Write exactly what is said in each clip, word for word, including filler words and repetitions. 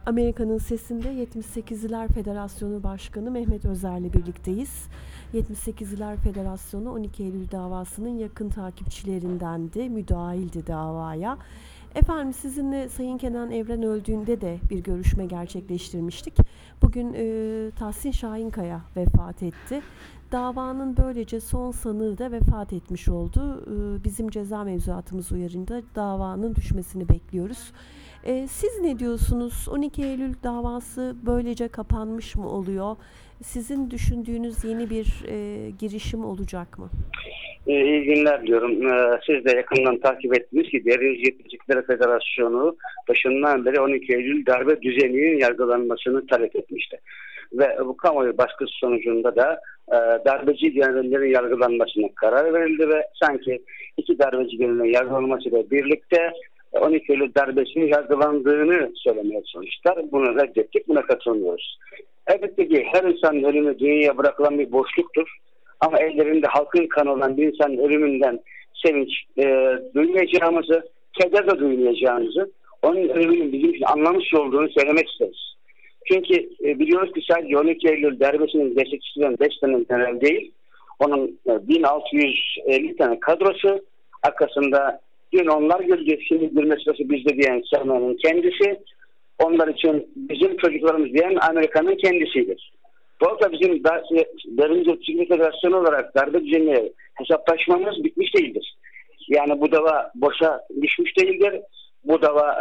Amerika'nın Sesi'nde yetmiş sekizliler Federasyonu Başkanı Mehmet Özer'le birlikteyiz. yetmiş sekizliler Federasyonu on iki Eylül davasının yakın takipçilerindendi, müdahildi davaya. Efendim sizinle Sayın Kenan Evren öldüğünde de bir görüşme gerçekleştirmiştik. Bugün e, Tahsin Şahinkaya vefat etti. Davanın böylece son sanığı da vefat etmiş oldu. E, bizim ceza mevzuatımız uyarınca davanın düşmesini bekliyoruz. E, siz ne diyorsunuz? on iki Eylül davası böylece kapanmış mı oluyor? Sizin düşündüğünüz yeni bir e, girişim olacak mı? İyi günler diyorum. Siz de yakından takip ettiniz ki Derinci yetmiş sekizler Federasyonu başından beri on iki Eylül darbe düzeninin yargılanmasını talep etmişti. Ve bu kamuoyu baskısı sonucunda da darbeci genellerin yargılanmasına karar verildi ve sanki iki darbeci genellerin yargılanmasıyla birlikte on iki Eylül darbesinin yargılandığını söylemeye çalıştılar. Bunu reddettik, buna katılmıyoruz. Elbette ki her insanın ölümü dünyaya bırakılan bir boşluktur. Ama ellerinde halkın kanı olan bir insanın ölümünden sevinç e, duymayacağımızı, keder de duymayacağımızı, onun ölümünün bizim için anlamış olduğunu söylemek isteriz. Çünkü e, biliyoruz ki sadece on iki Eylül darbesinin destekçisinden beş tane genel değil, onun e, bin altı yüz elli tane kadrosu, arkasında dün onlar görecek, şimdi bir meselesi bizde diyen Selman'ın kendisi, onlar için bizim çocuklarımız diyen Amerika'nın kendisidir. Dolayısıyla bizim Derinci yetmiş sekizler Federasyonu olarak darbe düzenine hesaplaşmamız bitmiş değildir. Yani bu dava boşa düşmüş değildir. Bu dava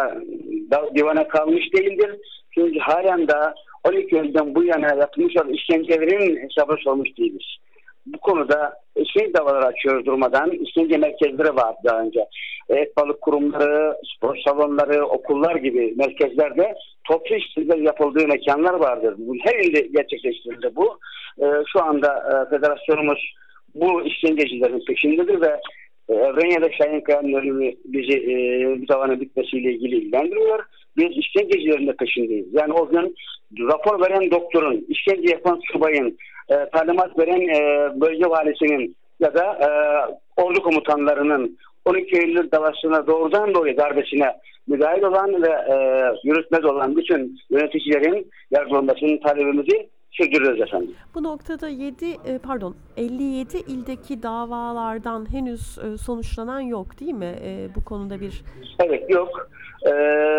e, divana kalmış değildir. Çünkü halen daha on iki Eylül'den bu yana yapılmış olan işkencelerin hesabı sormuş değiliz. Bu konuda şey davaları açıyoruz durmadan. İşkence merkezleri var daha önce. Et balık kurumları, spor salonları, okullar gibi merkezlerde toplu işkenceler yapıldığı mekanlar vardır. Her ilde gerçekleştirildi bu. Ee, şu anda e, federasyonumuz bu işkencecilerin peşindedir ve e, Evren ya da Şahinkaya'nın ölümü bizi e, bu davanın bitmesiyle ilgili ilgilendiriyor. Biz işkencecilerin de peşindeyiz. Yani o gün rapor veren doktorun, işkence yapan subayın, e, talimat veren e, bölge valisinin ya da e, ordu komutanlarının on iki Eylül davasına doğrudan doğruya darbesine müdahil olan ve e, yürütmez olan bütün yöneticilerin yargılanmasının talebimizi sürdürüyoruz efendim. Bu noktada yedi pardon elli yedi ildeki davalardan henüz sonuçlanan yok değil mi? E, bu konuda bir... Evet yok. E,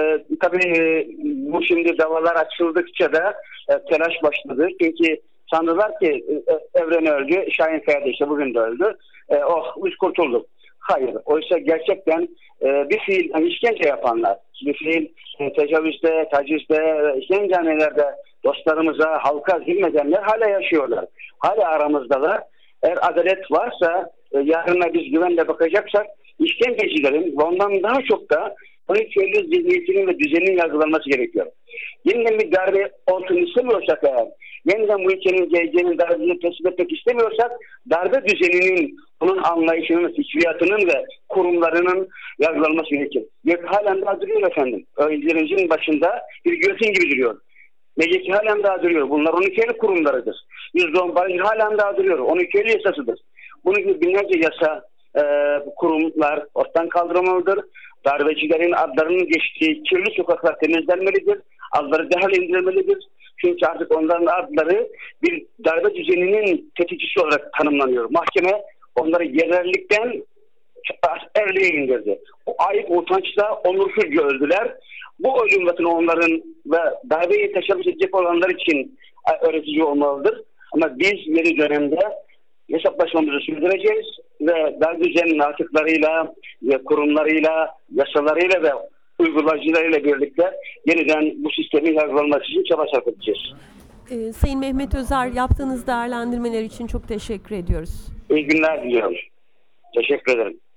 tabii bu şimdi davalar açıldıkça da e, telaş başladı. Çünkü sandılar ki e, Evren öldü, Şahinkaya da işte bugün de öldü. E, oh biz kurtulduk. Hayır. Oysa gerçekten e, bir fiil yani işkence yapanlar, bir fiil e, tecavüzde, tacizde, işkencehanelerde dostlarımıza, halka zulmedenler hala yaşıyorlar. Hala aramızdalar. Eğer adalet varsa, e, yarına biz güvenle bakacaksak, işkencecilerin ve ondan daha çok da on iki Eylül zihniyetinin ve düzeninin yargılanması gerekiyor. Yeniden bir darbe olsun istemiyorsak eğer, yeniden bu ülkenin geleceğinin darbesini tespit etmek istemiyorsak, darbe düzeninin, bunun anlayışının, fikriyatının ve kurumlarının yargılanması gerekir. Gök halen daha duruyor efendim. Öğrencilerimizin başında bir göğsün gibi duruyor. Meclisi halen daha duruyor. Bunlar on iki Eylül kurumlarıdır. yüzde on baraj halen daha duruyor. on iki Eylül yasasıdır. Bunun gibi binlerce yasa, e, kurumlar ortadan kaldırılmalıdır. Darbecilerin adlarının geçtiği kirli sokaklar temizlenmelidir. Adları derhal indirilmelidir. Çünkü artık onların adları bir darbe düzeninin tetikçisi olarak tanımlanıyor. Mahkeme onları yerellikten erliğe indirdi. O ayıp utançla onursuzca öldüler. Bu ölüm vatını onların ve darbeyi teşebbüs edecek olanlar için öğretici olmalıdır. Ama biz yeni dönemde hesaplaşmamızı sürdüreceğiz ve darbe düzeninin artıklarıyla, ve kurumlarıyla, yasalarıyla ve uygulayıcılarıyla birlikte yeniden bu sistemin yargılanması için çaba sarf edeceğiz. Ee, Sayın Mehmet Özer, yaptığınız değerlendirmeler için çok teşekkür ediyoruz. İyi günler diliyorum. Teşekkür ederim.